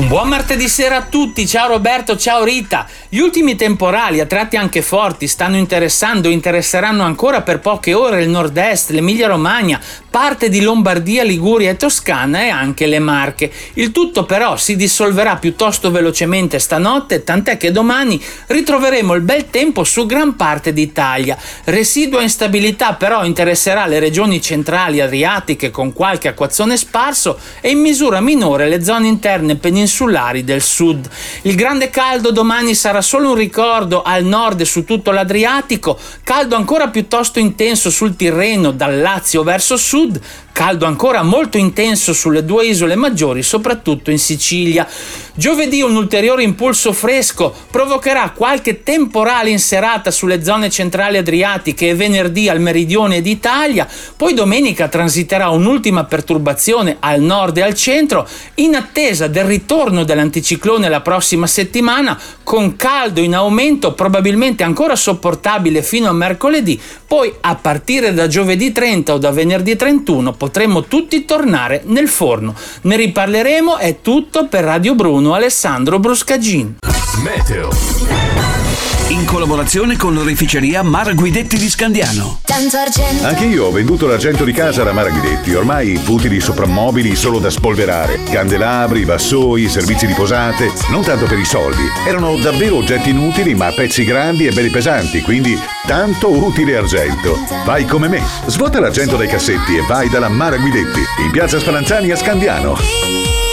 Un buon martedì sera a tutti, ciao Roberto, ciao Rita. Gli ultimi temporali, a tratti anche forti, stanno interessando e interesseranno ancora per poche ore il nord-est, l'Emilia Romagna, parte di Lombardia, Liguria e Toscana e anche le Marche. Il tutto però si dissolverà piuttosto velocemente stanotte, tant'è che domani ritroveremo il bel tempo su gran parte d'Italia. Residua instabilità però interesserà le regioni centrali adriatiche con qualche acquazzone sparso e in misura minore le zone interne peninsulari del sud. Il grande caldo domani sarà solo un ricordo al nord e su tutto l'Adriatico, caldo ancora piuttosto intenso sul Tirreno dal Lazio verso sud, caldo ancora molto intenso sulle due isole maggiori, soprattutto in Sicilia. Giovedì un ulteriore impulso fresco provocherà qualche temporale in serata sulle zone centrali adriatiche e venerdì al meridione d'Italia, poi domenica transiterà un'ultima perturbazione al nord e al centro, in attesa del ritorno dell'anticiclone la prossima settimana, con caldo in aumento probabilmente ancora sopportabile fino a mercoledì, poi a partire da giovedì 30 o da venerdì 31 potremo tutti tornare nel forno. Ne riparleremo, è tutto per Radio Bruno, Alessandro Bruscagin. Meteo. In collaborazione con l'oreficeria Mara Guidetti di Scandiano. Anche io ho venduto l'argento di casa alla Mara Guidetti. Ormai utili soprammobili solo da spolverare, candelabri, vassoi, servizi di posate, non tanto per i soldi. Erano davvero oggetti inutili ma pezzi grandi e belli pesanti, quindi tanto utile argento. Fai come me, svuota l'argento dai cassetti e vai dalla Mara Guidetti in piazza Spallanzani a Scandiano.